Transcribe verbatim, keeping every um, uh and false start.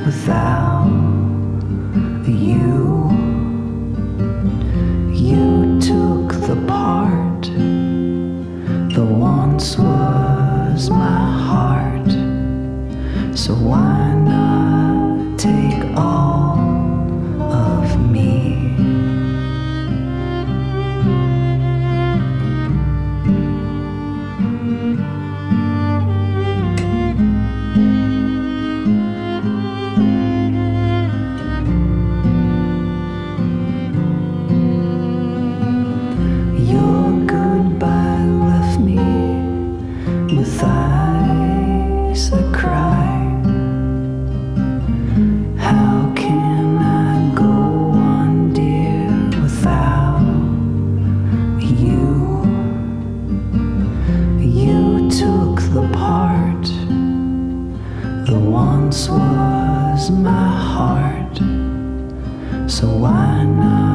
without you. You took the part that once was my heart, so why not take all of me? With eyes that cry, how can I go on, dear, without you? You took the part that once was my heart, so why not